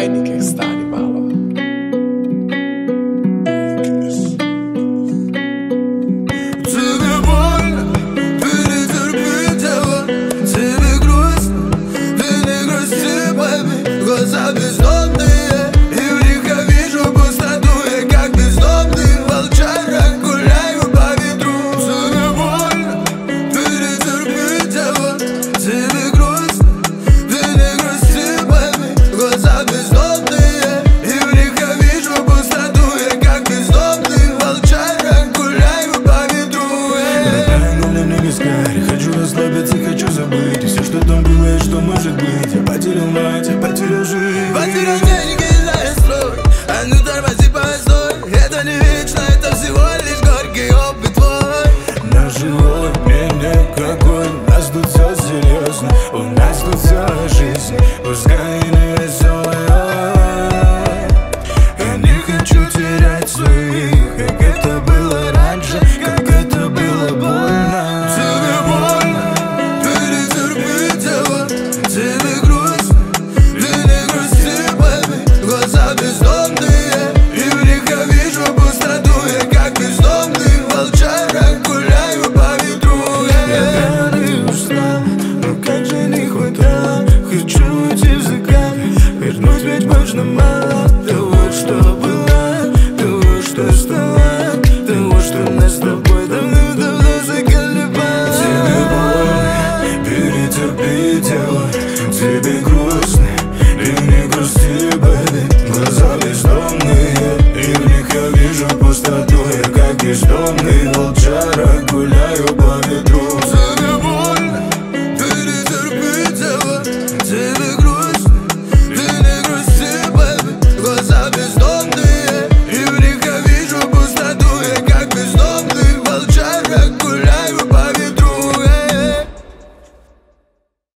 чайниках стали мало. Тебе больно, перетерпи дело. Тебе грустно, ты не грусти, baby. Глаза бездомные, и в них я вижу пустоту. Я как бездомный волчара гуляю по ветру. Тебе больно, перетерпи дело. Тебе грустно, ты не грусти, baby. Глаза бездомные, и в них я вижу пустоту. Я как бездомный волчара гуляю по ветру. Хочу расслабиться, хочу забыть все, что там было и что может быть. Я потерял мать, я потерял жизнь. Потерял деньги и знаю строй. А ну тормози, постой. Это не вечно, это всего лишь горький опыт твой. Наш живой мне какой. У нас тут все серьезно, у нас тут целая жизнь. Пускай и не веселая. Я не хочу терять своих, как это было раньше, как это было больно. Тебе больно, перетерпи дело. Тебе грустно, ты не грусти, baby. Глаза бездомные, и в них я вижу пустоту. Я как бездомный волчара гуляю по ветру. Я не устал, но как же не хватало. Хочу уйти в закат, вернуть ведь можно мало. Того, что было, того, что стало, того, что нас с тобой давно-давно заколебало. Тебе больно, перетерпи дело. Тебе грустно, и не грусти, baby. Глаза бездомные, и в них я вижу пустоту. Я как бездомный волчара гуляю по ветру.